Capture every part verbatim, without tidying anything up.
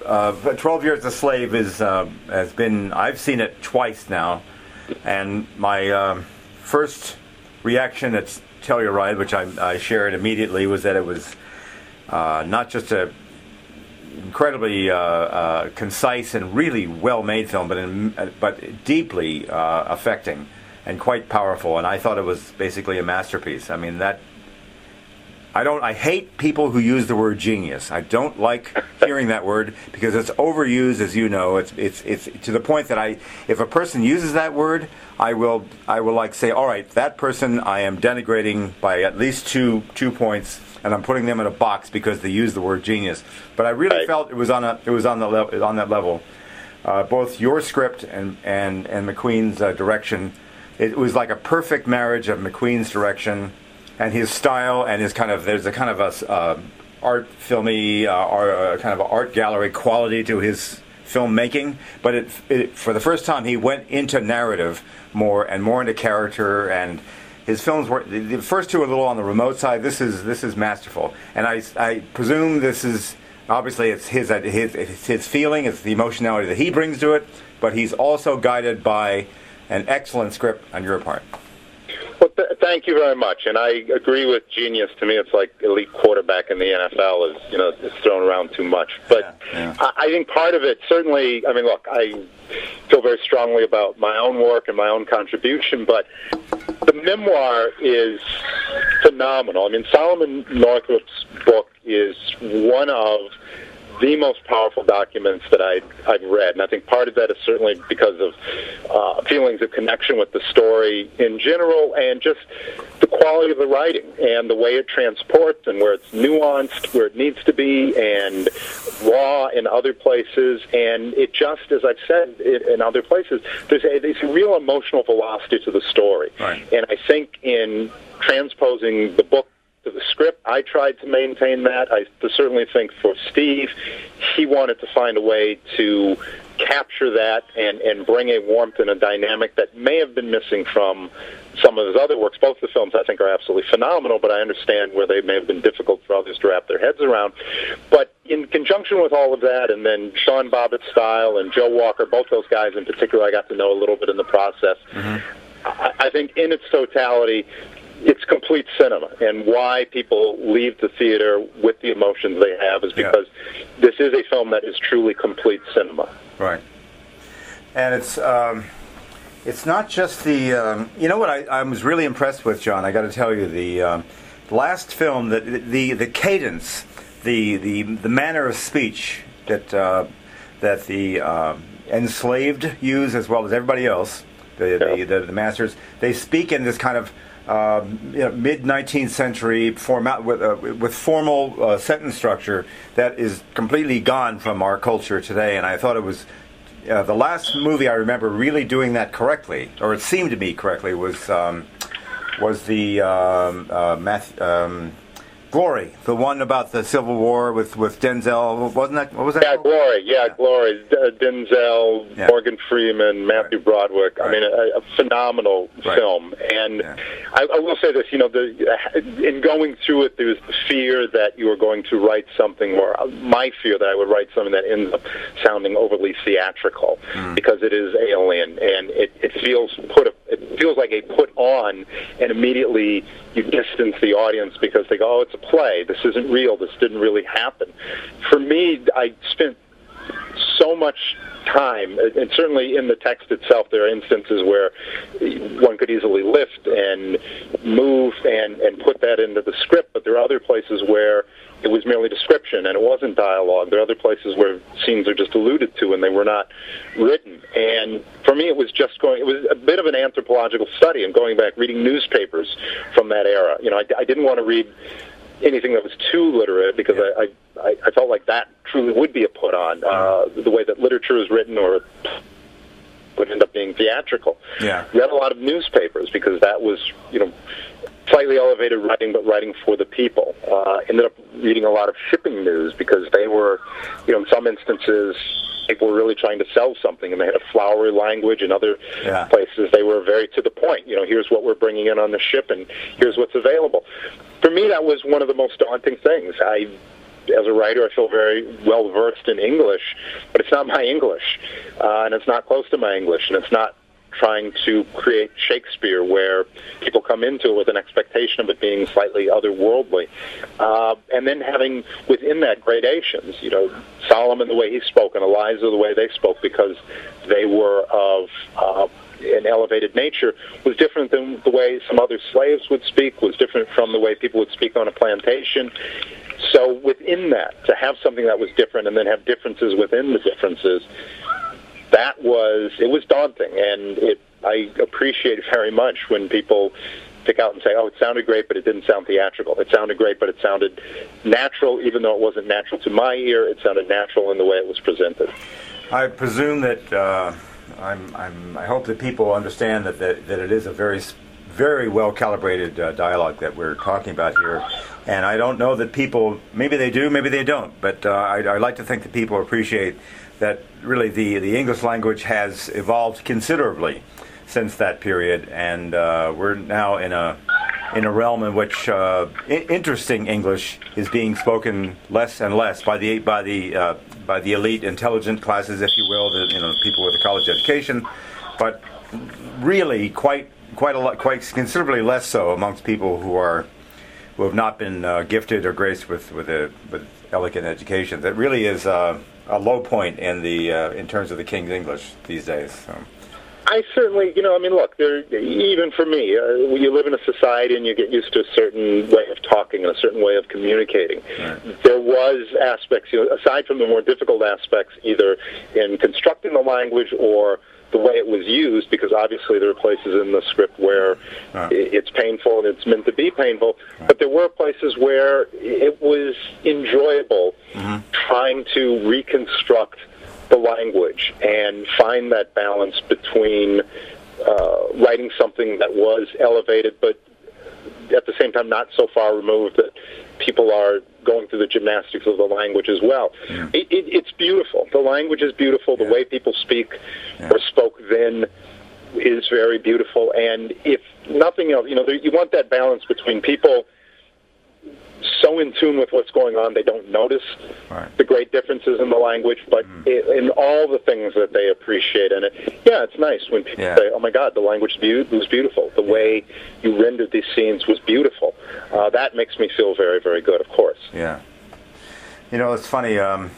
uh, twelve Years a Slave is uh, has been. I've seen it twice now, and my uh, first reaction at Telluride, which I, I shared immediately, was that it was uh, not just a incredibly uh, uh, concise and really well-made film, but in, but deeply uh, affecting and quite powerful. And I thought it was basically a masterpiece. I mean, that I don't. I hate people who use the word genius. I don't like hearing that word because it's overused, as you know. It's it's it's to the point that I, if a person uses that word, I will I will like say, all right, that person I am denigrating by at least two two points, and I'm putting them in a box because they use the word genius. But I really right. felt it was on a it was on the level on that level. Uh, both your script and and and McQueen's uh, direction, it was like a perfect marriage of McQueen's direction and his style and his kind of, there's a kind of a uh, art filmy, uh, or uh, kind of an art gallery quality to his filmmaking. But it, it, for the first time, he went into narrative more and more into character. And his films were, the, the first two were a little on the remote side. This is this is masterful. And I, I presume this is, obviously it's his, his, it's his feeling, it's the emotionality that he brings to it. But he's also guided by an excellent script on your part. Well, th- thank you very much, and I agree with genius. To me, it's like elite quarterback in the N F L is, you know, it's thrown around too much. But yeah, yeah. I-, I think part of it, certainly, I mean, look, I feel very strongly about my own work and my own contribution, but the memoir is phenomenal. I mean, Solomon Northup's book is one of the most powerful documents that I, I've read. And I think part of that is certainly because of uh, feelings of connection with the story in general and just the quality of the writing and the way it transports and where it's nuanced, where it needs to be, and raw in other places. And it just, as I've said in other places, there's a, there's a real emotional velocity to the story. Right. And I think in transposing the book to the script, I tried to maintain that. I certainly think for Steve, he wanted to find a way to capture that and, and bring a warmth and a dynamic that may have been missing from some of his other works. Both the films, I think, are absolutely phenomenal, but I understand where they may have been difficult for others to wrap their heads around. But in conjunction with all of that, and then Sean Bobbitt's style and Joe Walker, both those guys in particular, I got to know a little bit in the process. Mm-hmm. I, I think in its totality, it's complete cinema, and why people leave the theater with the emotions they have is because yeah. this is a film that is truly complete cinema. Right. And it's um, it's not just the... Um, you know what I, I was really impressed with, John? I got to tell you, the um, last film, the, the the cadence, the the the manner of speech that uh, that the uh, enslaved use as well as everybody else, the yeah. the, the the masters, they speak in this kind of Um, you know, mid nineteenth century format with uh, with formal uh, sentence structure that is completely gone from our culture today. And I thought it was uh, the last movie I remember really doing that correctly, or it seemed to be correctly, was um, was the um, uh, Math, um, Glory, the one about the Civil War with, with Denzel. Wasn't that? What was that? Yeah, Glory. Yeah, yeah. Glory. D- Denzel, yeah. Morgan Freeman, Matthew right. Broderick. Right. I mean, a, a phenomenal right. film. And yeah. I, I will say this: you know, the, in going through it, there was the fear that you were going to write something, or my fear that I would write something that ends up sounding overly theatrical, mm. because it is Alien, and it, it feels put. A, it feels like a put on, and immediately you distance the audience because they go, "Oh, it's a play. This isn't real. This didn't really happen." For me, I spent so much time, and certainly in the text itself, there are instances where one could easily lift and move and, and put that into the script, but there are other places where it was merely description and it wasn't dialogue. There are other places where scenes are just alluded to and they were not written. And for me, it was just going, it was a bit of an anthropological study and going back, reading newspapers from that era. You know, I, I didn't want to read anything that was too literate because yeah. I, I, I felt like that truly would be a put on, uh, the way that literature is written or would end up being theatrical. Yeah. Read a lot of newspapers because that was, you know, slightly elevated writing, but writing for the people. Uh, ended up reading a lot of shipping news because they were, you know, in some instances, people were really trying to sell something, and they had a flowery language. In other yeah. places, they were very to the point. You know, here's what we're bringing in on the ship, and here's what's available. For me, that was one of the most daunting things. I as a writer, I feel very well versed in English, but it's not my English, uh, and it's not close to my English, and it's not trying to create Shakespeare where people come into it with an expectation of it being slightly otherworldly. Uh, and then having within that gradations, you know, Solomon the way he spoke and Eliza the way they spoke, because they were of uh, an elevated nature, was different than the way some other slaves would speak, was different from the way people would speak on a plantation. So within that, to have something that was different and then have differences within the differences, that was, it was daunting, and it, I appreciate very much when people pick out and say, oh, it sounded great, but it didn't sound theatrical. It sounded great, but it sounded natural, even though it wasn't natural to my ear. It sounded natural in the way it was presented. I presume that, uh, I'm, I'm, I hope that people understand that, that, that it is a very, very well-calibrated uh, dialogue that we're talking about here. And I don't know that people, maybe they do, maybe they don't, but uh, I, I like to think that people appreciate that really the, the English language has evolved considerably since that period, and uh, we're now in a in a realm in which uh, I- interesting English is being spoken less and less by the by the uh, by the elite, intelligent classes, if you will, the you know people with a college education, but really quite quite a lot, quite considerably less so amongst people who are who have not been uh, gifted or graced with with a with elegant education. That really is uh, a low point in the uh, in terms of the King's English these days. So. I certainly, you know, I mean, look, there, even for me, uh, when you live in a society and you get used to a certain way of talking and a certain way of communicating, right. There was aspects, you know, aside from the more difficult aspects, either in constructing the language or the way it was used, because obviously there are places in the script where right. it's painful and it's meant to be painful, right. But there were places where it was enjoyable mm-hmm. trying to reconstruct the language and find that balance between uh, writing something that was elevated, but at the same time not so far removed that people are going through the gymnastics of the language as well. Yeah. It, it, it's beautiful. The language is beautiful. The yeah. way people speak yeah. or spoke then is very beautiful. And if nothing else, you know, there, you want that balance between people so in tune with what's going on they don't notice right. the great differences in the language, but mm. it, in all the things that they appreciate in it. Yeah, it's nice when people yeah. say, oh my God, the language was beautiful. The way you rendered these scenes was beautiful. Uh, that makes me feel very, very good, of course. Yeah. You know, it's funny. Um,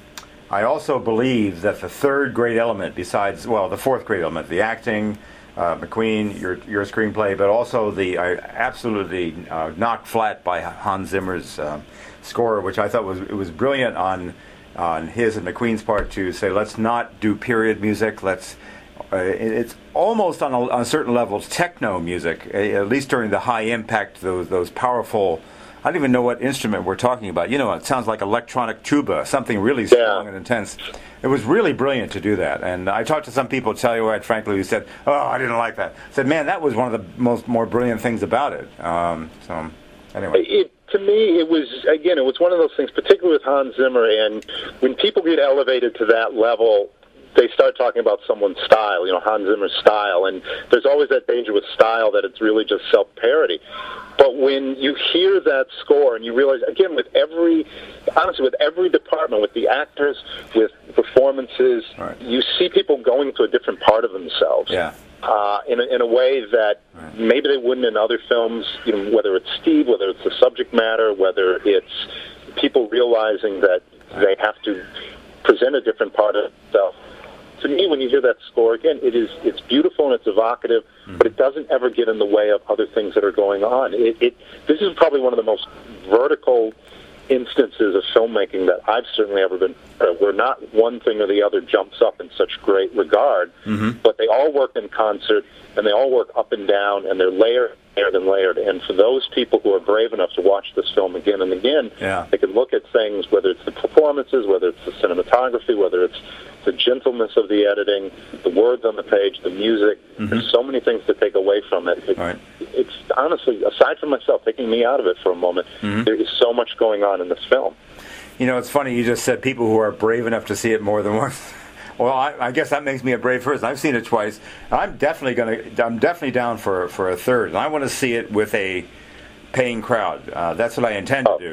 I also believe that the third great element besides, well, the fourth great element, the acting, Uh, McQueen, your your screenplay, but also the uh, absolutely uh, knocked flat by Hans Zimmer's uh, score, which I thought was it was brilliant on on his and McQueen's part to say, let's not do period music. Let's uh, it's almost on a, on a certain level it's techno music, at least during the high impact, those those powerful. I don't even know what instrument we're talking about. You know, it sounds like electronic tuba, something really strong yeah. and intense. It was really brilliant to do that. And I talked to some people, Telluride, frankly, who said, oh, I didn't like that. I said, man, that was one of the most more brilliant things about it. Um, so, anyway. It, to me, it was, again, it was one of those things, particularly with Hans Zimmer, and when people get elevated to that level, they start talking about someone's style, you know, Hans Zimmer's style, and there's always that danger with style that it's really just self-parody. But when you hear that score and you realize, again, with every, honestly, with every department, with the actors, with performances, right. you see people going to a different part of themselves. Yeah. Uh, in, a, in a way that right. maybe they wouldn't in other films, you know, whether it's Steve, whether it's the subject matter, whether it's people realizing that right. they have to present a different part of themselves. To me, when you hear that score again, it is it's beautiful and it's evocative, mm-hmm. but it doesn't ever get in the way of other things that are going on. It, it this is probably one of the most vertical instances of filmmaking that I've certainly ever been, uh, where not one thing or the other jumps up in such great regard, mm-hmm. but they all work in concert and they all work up and down, and they're layered, layered and layered. And for those people who are brave enough to watch this film again and again, yeah. they can look at things, whether it's the performances, whether it's the cinematography, whether it's the gentleness of the editing, the words on the page, the music. Mm-hmm. There's so many things to take away from it. It right. It's honestly, aside from myself, taking me out of it for a moment, mm-hmm. there is so much going on in this film. You know, it's funny, you just said people who are brave enough to see it more than once. Well, I, I guess that makes me a brave person. I've seen it twice. I'm definitely going to. I'm definitely down for for a third, and I want to see it with a paying crowd. Uh, that's what I intend oh. to do.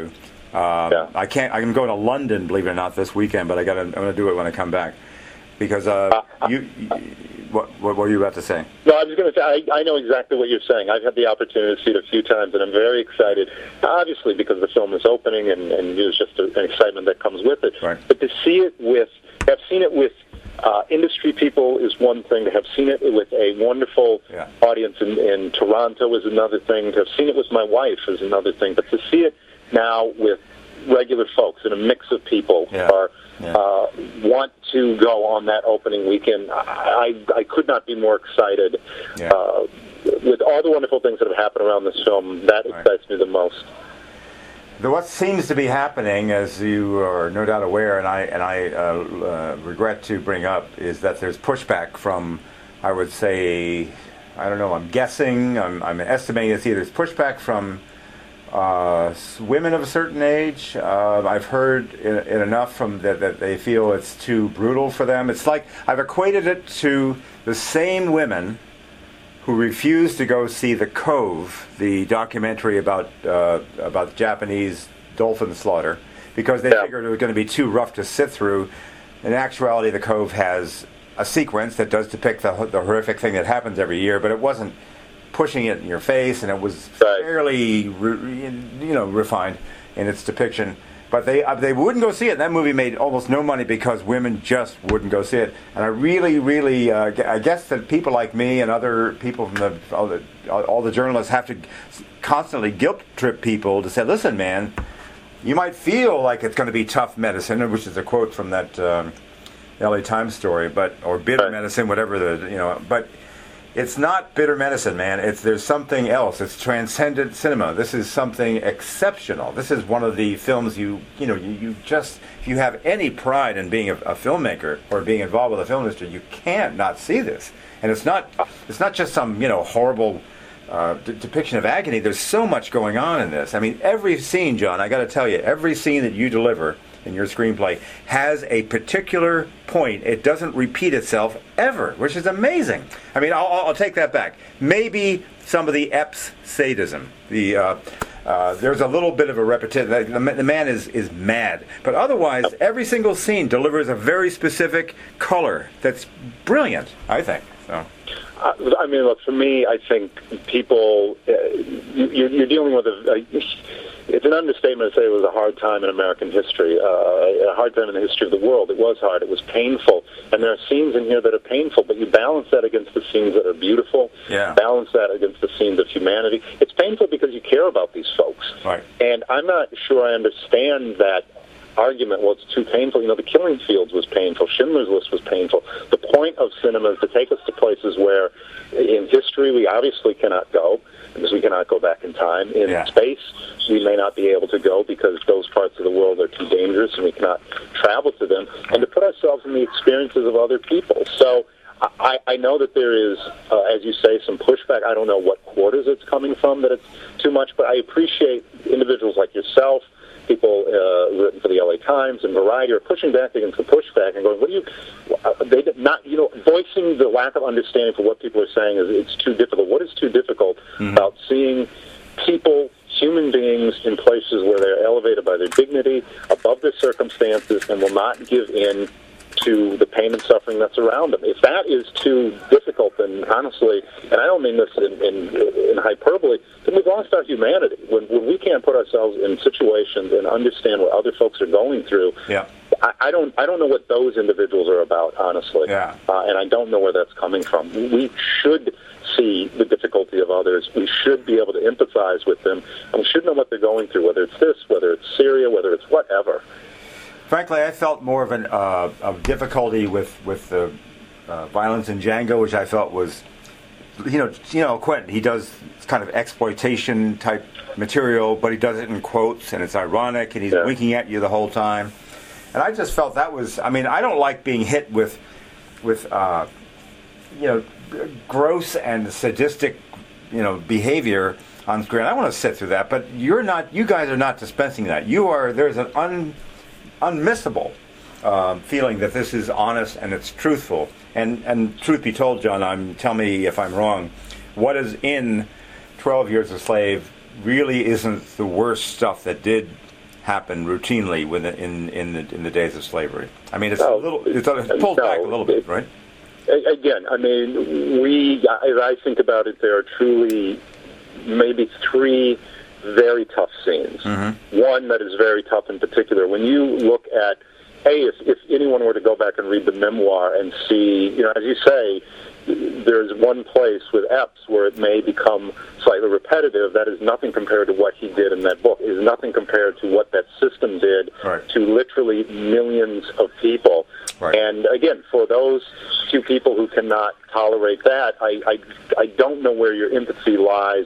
Um, yeah. I can't. I'm going to London, believe it or not, this weekend, but I got. I'm going to do it when I come back because uh, uh, you. you what, what were you about to say? No, I was going to say I, I know exactly what you're saying. I've had the opportunity to see it a few times, and I'm very excited. Obviously, because the film is opening, and, and there's just a, an excitement that comes with it. Right. But to see it with, I've seen it with. Uh, industry people is one thing. To have seen it with a wonderful yeah. audience in, in Toronto is another thing. To have seen it with my wife is another thing. But to see it now with regular folks and a mix of people yeah. who are, yeah. uh, want to go on that opening weekend, I, I, I could not be more excited. Yeah. Uh, with all the wonderful things that have happened around this film, that right. excites me the most. What seems to be happening, as you are no doubt aware, and I and I uh, uh, regret to bring up, is that there's pushback from, I would say, I don't know, I'm guessing, I'm, I'm estimating it's either pushback from uh, women of a certain age. Uh, I've heard it, it enough from that, that they feel it's too brutal for them. It's like I've equated it to the same women who refused to go see The Cove, the documentary about uh, about Japanese dolphin slaughter, because they yeah. figured it was going to be too rough to sit through. In actuality, The Cove has a sequence that does depict the, the horrific thing that happens every year, but it wasn't pushing it in your face, and it was right. fairly, re, you know, refined in its depiction. But they uh, they wouldn't go see it. That movie made almost no money because women just wouldn't go see it. And I really, really, uh, I guess that people like me and other people from the all, the all the journalists have to constantly guilt trip people to say, listen, man, you might feel like it's going to be tough medicine, which is a quote from that um, L A Times story, but or bitter right. medicine, whatever the you know, but. It's not bitter medicine, man. It's there's something else. It's transcendent cinema. This is something exceptional. This is one of the films you you know you, you just if you have any pride in being a, a filmmaker or being involved with the film industry, you can't not see this. And it's not it's not just some you know horrible uh, d- depiction of agony. There's so much going on in this. I mean, every scene, John. I got to tell you, every scene that you deliver in your screenplay has a particular point. It doesn't repeat itself ever, which is amazing. I mean, I'll, I'll take that back. Maybe some of the Epps sadism. The uh, uh, there's a little bit of a repetition. The, the man is, is mad. But otherwise, every single scene delivers a very specific color that's brilliant, I think. So. I mean, look, for me, I think people, uh, you, you're dealing with a, a, it's an understatement to say it was a hard time in American history, uh, a hard time in the history of the world. It was hard. It was painful. And there are scenes in here that are painful, but you balance that against the scenes that are beautiful, yeah. balance that against the scenes of humanity. It's painful because you care about these folks. Right. And I'm not sure I understand that argument, well, it's too painful. You know, The Killing Fields was painful. Schindler's List was painful. The point of cinema is to take us to places where in history we obviously cannot go because we cannot go back in time. In yeah. space, we may not be able to go because those parts of the world are too dangerous and we cannot travel to them, and to put ourselves in the experiences of other people. So I, I know that there is, uh, as you say, some pushback. I don't know what quarters it's coming from, that it's too much, but I appreciate individuals like yourself, people uh, written for the L A Times and Variety are pushing back against the pushback and going, what do you, uh, they did not, you know, voicing the lack of understanding for what people are saying is it's too difficult. What is too difficult mm-hmm. about seeing people, human beings, in places where they're elevated by their dignity, above their circumstances, and will not give in to the pain and suffering that's around them? If that is too difficult, then honestly, and I don't mean this in, in, in hyperbole, then we've lost our humanity. When, when we can't put ourselves in situations and understand what other folks are going through, yeah. I, I don't I don't know what those individuals are about, honestly. Yeah. Uh, and I don't know where that's coming from. We should see the difficulty of others. We should be able to empathize with them, and we should know what they're going through, whether it's this, whether it's Syria, whether it's whatever. Frankly, I felt more of an uh, of difficulty with with the uh, violence in Django, which I felt was, you know, you know, Quentin. He does kind of exploitation type material, but he does it in quotes, and it's ironic, and he's yeah. winking at you the whole time. And I just felt that was. I mean, I don't like being hit with with uh, you know, gross and sadistic, you know, behavior on screen. I want to sit through that, but you're not. You guys are not dispensing that. You are. There's an un. unmissable um, feeling that this is honest and it's truthful. And and truth be told, John, I'm tell me if I'm wrong, what is in twelve Years a Slave really isn't the worst stuff that did happened routinely within, in in the in the days of slavery. I mean, it's no, a little it's, it's pulled no, back a little bit, right? Again, I mean, we as I think about it, there are truly maybe three very tough scenes. Mm-hmm. One that is very tough in particular. When you look at, hey, if, if anyone were to go back and read the memoir and see, you know, as you say, there's one place with Epps where it may become slightly repetitive. That is nothing compared to what he did in that book. It is nothing compared to what that system did right. to literally millions of people. Right. And again, for those few people who cannot tolerate that, I, I, I don't know where your empathy lies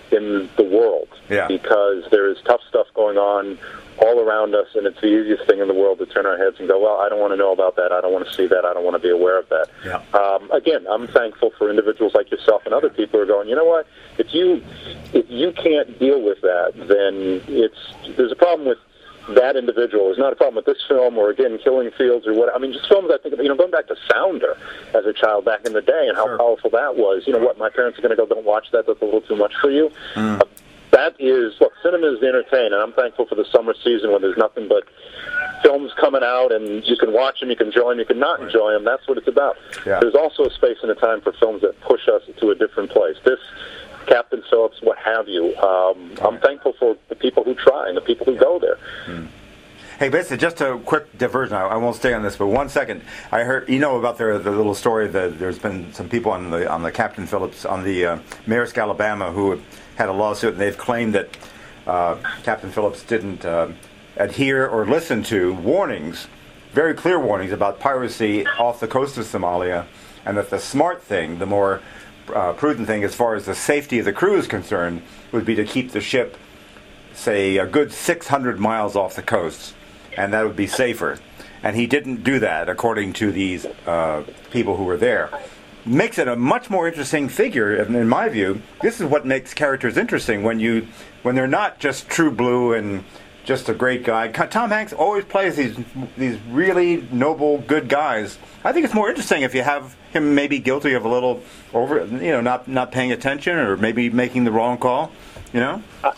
in the world. Yeah. Because there is tough stuff going on all around us, and it's the easiest thing in the world to turn our heads and go, well, I don't want to know about that, I don't want to see that, I don't want to be aware of that. Yeah. Um, again, I'm thankful for individuals like yourself and other people who are going, you know what, if you if you can't deal with that, then it's there's a problem with that individual. There's not a problem with this film or, again, Killing Fields or what. I mean, just films I think of, you know, going back to Sounder as a child back in the day and how sure. powerful that was. You know what, my parents are going to go, don't watch that, that's a little too much for you. Mm. Uh, That is, look, cinema is to entertain, and I'm thankful for the summer season when there's nothing but films coming out, and you can watch them, you can enjoy them, you can not right. enjoy them. That's what it's about. Yeah. There's also a space and a time for films that push us to a different place. This, Captain Phillips, what have you. Um, right. I'm thankful for the people who try and the people who yeah. go there. Mm. Hey, basically, just a quick diversion. I, I won't stay on this, but one second. I heard you know about the the little story that there's been some people on the on the Captain Phillips on the uh, Maersk, Alabama, who had a lawsuit, and they've claimed that uh, Captain Phillips didn't uh, adhere or listen to warnings, very clear warnings about piracy off the coast of Somalia, and that the smart thing, the more uh, prudent thing, as far as the safety of the crew is concerned, would be to keep the ship, say, a good six hundred miles off the coast. And that would be safer. And he didn't do that, according to these uh, people who were there. Makes it a much more interesting figure, in my view. This is what makes characters interesting, when you, when they're not just true blue and just a great guy. Tom Hanks always plays these these really noble, good guys. I think it's more interesting if you have him maybe guilty of a little over, you know, not not paying attention or maybe making the wrong call. You know. I,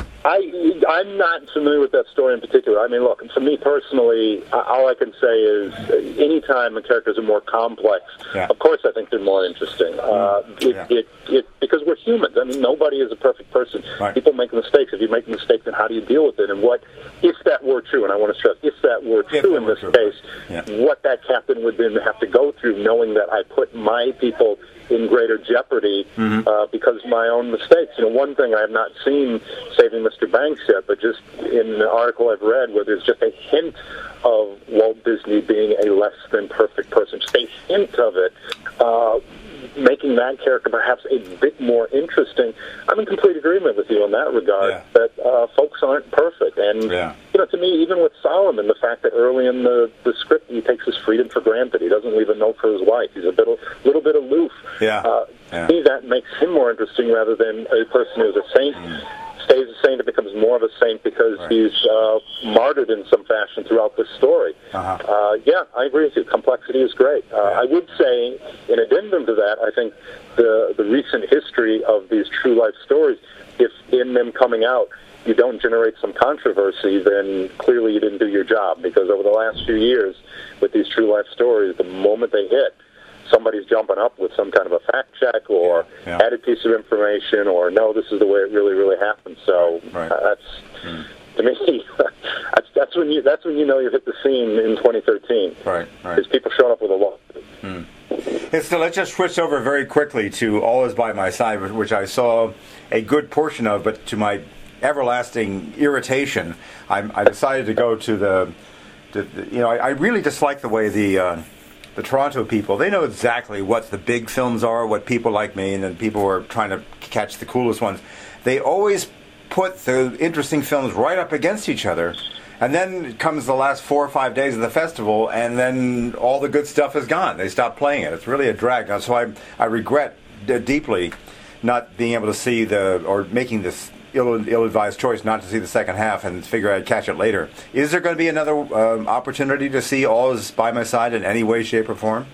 I I'm not familiar with that story in particular. I mean, look, for me personally, all I can say is anytime the characters are more complex, yeah. of course I think they're more interesting. Uh, it, yeah. it, it, because we're humans. I mean, nobody is a perfect person. Right. People make mistakes. If you make a mistake, then how do you deal with it? And what, if that were true, and I want to stress, if that were if true in this true. case, yeah. what that captain would then have to go through, knowing that I put my people in greater jeopardy mm-hmm. uh, because of my own mistakes. You know, one thing I have not seen Saving Mister Banks yet, but just in an article I've read where there's just a hint of Walt Disney being a less than perfect person, just a hint of it, uh, making that character perhaps a bit more interesting. I'm in complete agreement with you in that regard, yeah. that uh, folks aren't perfect. And, yeah. you know, to me, even with Solomon, the fact that early in the, the script he takes his freedom for granted. He doesn't leave a note for his wife. He's a bit, a little bit aloof. Yeah. Uh, yeah. To me, that makes him more interesting rather than a person who's a saint. Mm. Stays a saint and becomes more of a saint because right. he's uh, martyred in some fashion throughout this story. Uh-huh. Uh, yeah, I agree with you. Complexity is great. Uh, yeah. I would say, in addendum to that, I think the the recent history of these true life stories, if in them coming out you don't generate some controversy, then clearly you didn't do your job. Because over the last few years, with these true life stories, the moment they hit, somebody's jumping up with some kind of a fact check or yeah, yeah. added piece of information or, no, this is the way it really, really happened. So right. uh, that's, mm. to me, that's, that's when you that's when you know you've hit the scene in twenty thirteen. Right, right. Because people showing up with a lot. Mm. Hey, so let's just switch over very quickly to All Is By My Side, which I saw a good portion of, but to my everlasting irritation, I, I decided to go to the, to the you know, I, I really dislike the way the... Uh, The Toronto people, they know exactly what the big films are, what people like me and then people who are trying to catch the coolest ones. They always put the interesting films right up against each other. And then comes the last four or five days of the festival, and then all the good stuff is gone. They stop playing it. It's really a drag. Now, so I, I regret d- deeply not being able to see the, or making this Ill, ill-advised choice not to see the second half and figure I'd catch it later. Is there going to be another um, opportunity to see All Is By My Side in any way, shape, or form?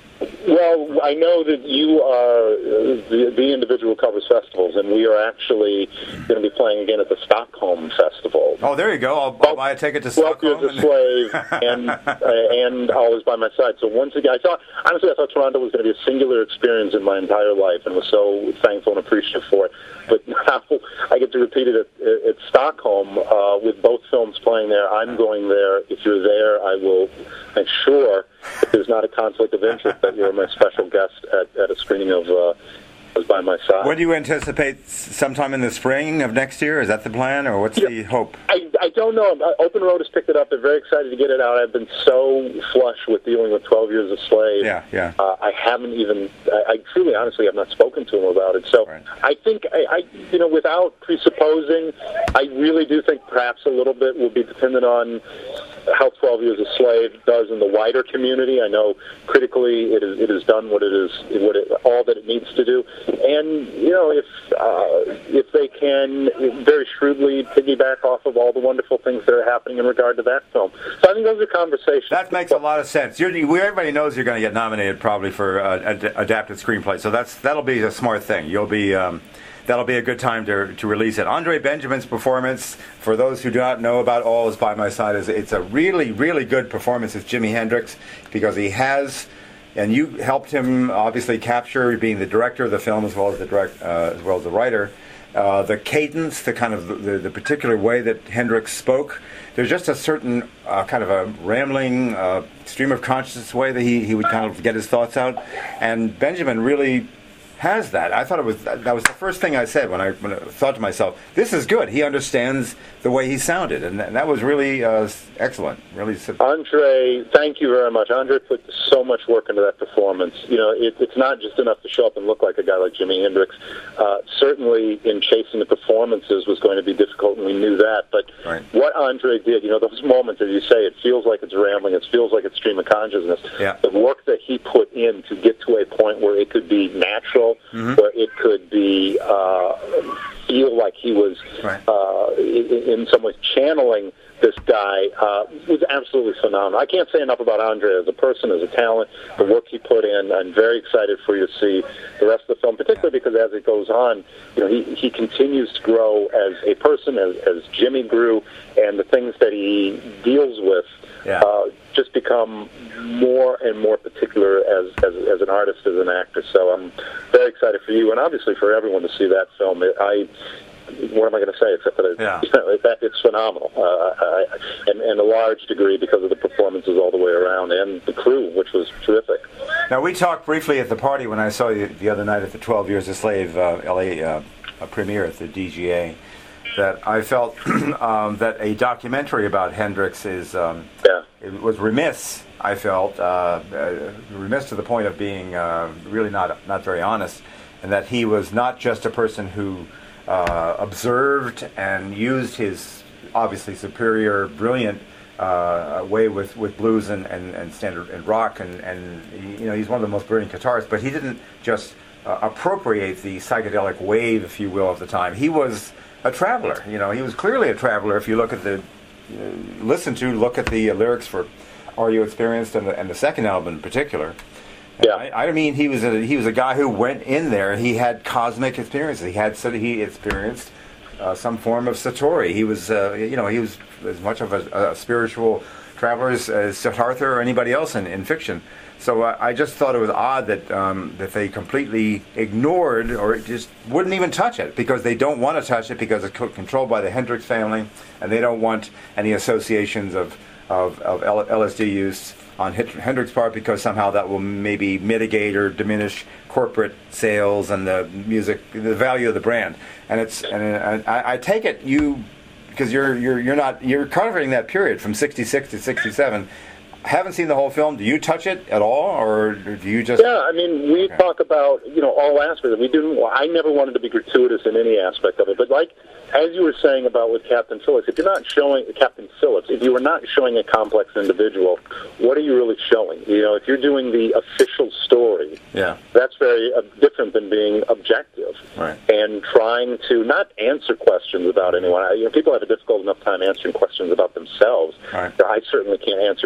Well, I know that you are uh, the, the individual who covers festivals, and we are actually going to be playing again at the Stockholm Festival. Oh, there you go. I'll, I'll buy a ticket to Stockholm. Twelve Years a Slave and uh, and Always by My Side. So once again, I thought honestly, I thought Toronto was going to be a singular experience in my entire life, and was so thankful and appreciative for it. But now I get to repeat it at, at Stockholm uh, with both films playing there. I'm going there. If you're there, I will make sure that there's not a conflict of interest that you're my special guest at, at a screening of uh, Was by My Side. When do you anticipate? Sometime in the spring of next year? Is that the plan, or what's yeah, the hope? I, I don't know. Open Road has picked it up. They're very excited to get it out. I've been so flush with dealing with twelve Years a Slave. Yeah, yeah. Uh, I haven't even, I, I truly, honestly, have not spoken to him about it. So right. I think, I, I, you know, without presupposing, I really do think perhaps a little bit will be dependent on how twelve Years a Slave does in the wider community. I know critically it, is, it has done what it is, what it, all that it needs to do. And, you know, if uh, if they can very shrewdly piggyback off of all the wonderful things that are happening in regard to that film. So I think those are conversations. That makes a lot of sense. You're, you, everybody knows you're going to get nominated probably for uh, ad- adapted screenplay, so that's that'll be a smart thing. You'll be... Um, That'll be a good time to to release it. Andre Benjamin's performance, for those who do not know about All Is By My Side, is it's a really, really good performance as Jimi Hendrix, because he has, and you helped him obviously capture, being the director of the film as well as the direct, uh, as well as the writer, uh, the cadence, the kind of the, the particular way that Hendrix spoke. There's just a certain uh, kind of a rambling uh, stream of consciousness way that he he would kind of get his thoughts out, and Benjamin really has that. I thought it was that was the first thing I said when I, when I thought to myself, this is good. He understands the way he sounded, and that, that was really uh, excellent. Really, Andre, thank you very much. Andre put so much work into that performance. You know, it, it's not just enough to show up and look like a guy like Jimi Hendrix. Uh, certainly, in chasing the performances was going to be difficult, and we knew that. But right. what Andre did, you know, those moments, as you say, it feels like it's rambling. It feels like it's stream of consciousness. Yeah. The work that he put in to get to a point where it could be natural. Mm-hmm. Where it could be uh, feel like he was right. uh, in, in some ways channeling this guy uh, was absolutely phenomenal. I can't say enough about Andre as a person, as a talent, the work he put in. I'm very excited for you to see the rest of the film, particularly because as it goes on, you know, he, he continues to grow as a person, as, as Jimmy grew, and the things that he deals with yeah. uh, just become more and more particular as, as as an artist, as an actor. So I'm very excited for you, and obviously for everyone to see that film. I what am I going to say except that, it, yeah. you know, that it's phenomenal, uh, I, and, and a large degree because of the performances all the way around and the crew, which was terrific. Now, we talked briefly at the party when I saw you the other night at the twelve Years a Slave uh, L A uh, premiere at the D G A, that I felt um, that a documentary about Hendrix is um, yeah. it was remiss. I felt uh, uh, remiss to the point of being uh, really not not very honest, and that he was not just a person who uh, observed and used his obviously superior, brilliant uh, way with, with blues and, and, and standard and rock, and, and you know he's one of the most brilliant guitarists. But he didn't just uh, appropriate the psychedelic wave, if you will, of the time. He was a traveler. You know, he was clearly a traveler. If you look at the uh, listen to look at the uh, lyrics for Are You Experienced and the, and the second album in particular. Yeah. I, I mean, he was a he was a guy who went in there. He had cosmic experiences. He had so he experienced uh, some form of satori. He was uh, you know he was as much of a, a spiritual traveler as, as Siddhartha or anybody else in, in fiction. So uh, I just thought it was odd that um, that they completely ignored or just wouldn't even touch it, because they don't want to touch it because it's co- controlled by the Hendrix family, and they don't want any associations of of, of L S D use on Hendrix's part, because somehow that will maybe mitigate or diminish corporate sales and the music, the value of the brand. And it's and, and I, I take it you, because you're you're you're not you're covering that period from sixty-six to sixty-seven. Haven't seen the whole film. Do you touch it at all, or do you just? Yeah, I mean, we okay. talk about you know all aspects. We didn't. I never wanted to be gratuitous in any aspect of it, but like as you were saying about with Captain Phillips, if you're not showing Captain Phillips, if you were not showing a complex individual, what are you really showing? You know, if you're doing the official story, yeah, that's very uh, different than being objective, right? And trying to not answer questions about anyone. You know, people have a difficult enough time answering questions about themselves. Right. I certainly can't answer questions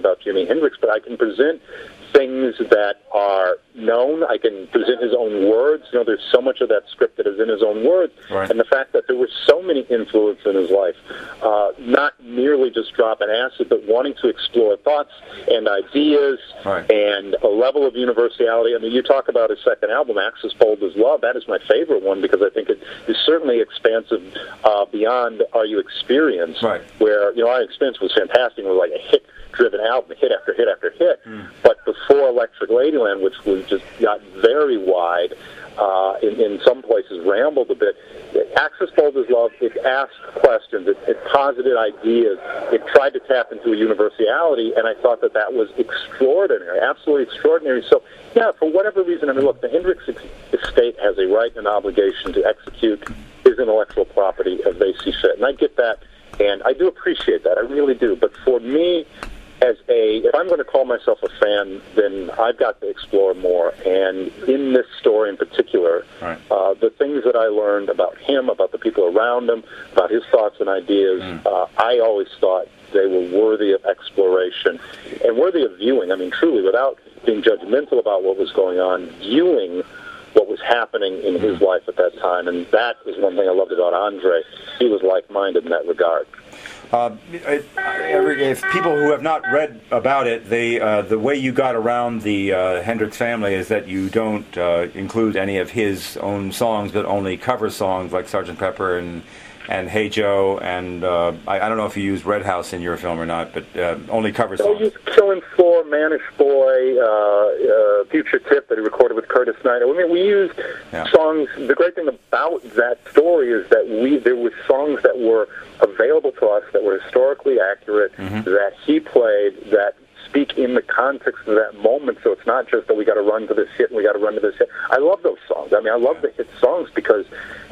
about Jimi Hendrix, but I can present things that are known. I can present his own words. You know, there's so much of that script that is in his own words. Right. And the fact that there were so many influences in his life, uh, not merely just dropping acid, but wanting to explore thoughts and ideas right. and a level of universality. I mean, you talk about his second album, Axis Bold as Love. That is my favorite one because I think it is certainly expansive uh, beyond Are You Experienced, right. where, you know, Our Experience was fantastic. It was like a hit-driven album, hit after hit after hit. Mm. But before Electric Ladyland, which was just got very wide, uh, in, in some places rambled a bit, Axis Bold as Love, it asked questions, it, it posited ideas, it tried to tap into a universality, and I thought that that was extraordinary, absolutely extraordinary. So, yeah, for whatever reason, I mean, look, the Hendrix estate has a right and an obligation to execute his intellectual property as they see fit, and I get that, and I do appreciate that, I really do. But for me, as a, if I'm going to call myself a fan, then I've got to explore more. And in this story in particular, right. uh, the things that I learned about him, about the people around him, about his thoughts and ideas, mm. uh, I always thought they were worthy of exploration and worthy of viewing. I mean, truly, without being judgmental about what was going on, viewing what was happening in mm. his life at that time. And that is one thing I loved about Andre. He was like-minded in that regard. Uh, it, every, if people who have not read about it, they, uh, the way you got around the uh, Hendrix family is that you don't uh, include any of his own songs, but only cover songs like Sergeant Pepper and and Hey Joe, and uh, I, I don't know if you used Red House in your film or not, but uh, only cover songs. I used Killing Floor, Mannish Boy, uh, uh, Future Tip that he recorded with Curtis Knight. I mean, we used yeah. songs. The great thing about that story is that we there were songs that were available to us that were historically accurate, mm-hmm. that he played, that speak in the context of that moment, so it's not just that we got to run to this hit and we got to run to this hit. I love those songs. I mean, I love the hit songs because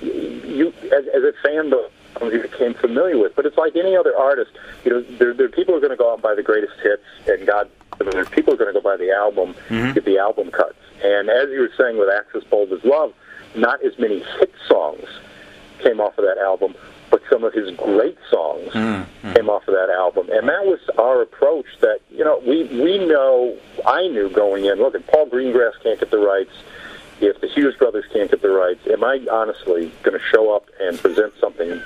you, as, as a fan, those songs you became familiar with. But it's like any other artist. You know, there, there are people who are going to go out and buy the greatest hits, and God, there's people who are going to go buy the album, mm-hmm. get the album cuts. And as you were saying with Axis Bold as Love, not as many hit songs came off of that album, but some of his great songs mm-hmm. came off of that album. And that was our approach that, you know, we, we know, I knew going in, look, if Paul Greengrass can't get the rights, if the Hughes brothers can't get the rights, am I honestly going to show up and present something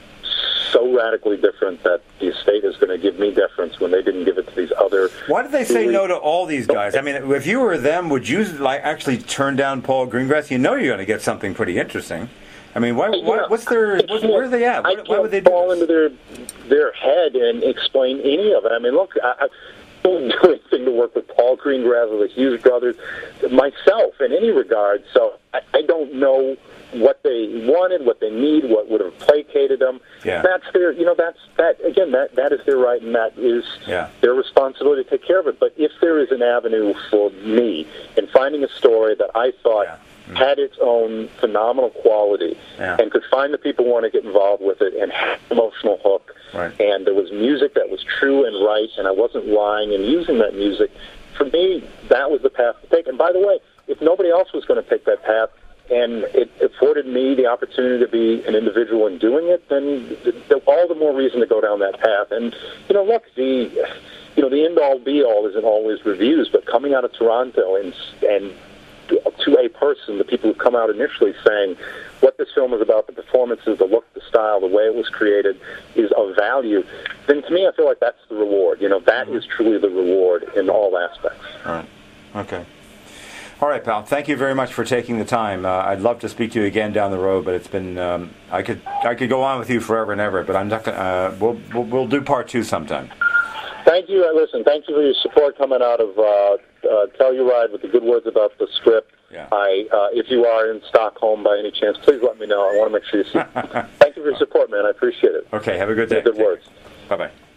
so radically different that the estate is going to give me deference when they didn't give it to these other... Why did they say no to all these guys? I mean, if you were them, would you like actually turn down Paul Greengrass? You know you're going to get something pretty interesting. I mean, why, why, what's their, what's, where are they at? Why, why would they do fall this? into their their head and explain any of it? I mean, look, I, I don't do anything to work with Paul Greengrass or the Hughes brothers myself in any regard, so I, I don't know what they wanted, what they need, what would have placated them. Yeah. That's their, you know, that's, that, again, that, that is their right, and that is yeah. their responsibility to take care of it. But if there is an avenue for me in finding a story that I thought yeah. had its own phenomenal quality yeah. and could find the people who want to get involved with it and have an emotional hook, right. and there was music that was true and right, and I wasn't lying and using that music, for me, that was the path to take. And by the way, if nobody else was going to take that path, and it afforded me the opportunity to be an individual in doing it, then all the more reason to go down that path. And, you know, look, the, you know, the end-all, be-all isn't always reviews, but coming out of Toronto and and to a person, the people who come out initially saying what this film is about, the performances, the look, the style, the way it was created is of value, then to me I feel like that's the reward. You know, that mm-hmm. is truly the reward in all aspects. All right. Okay. All right, pal. Thank you very much for taking the time. Uh, I'd love to speak to you again down the road, but it's been um, I could I could go on with you forever and ever, but I'm not gonna. Uh, we'll, we'll we'll do part two sometime. Thank you. Uh, listen, thank you for your support coming out of uh, uh, Telluride with the good words about the script. Yeah. I, uh, if you are in Stockholm by any chance, please let me know. I want to make sure you see. Thank you for your support, man. I appreciate it. Okay. Have a good day. Good Take words. Bye bye.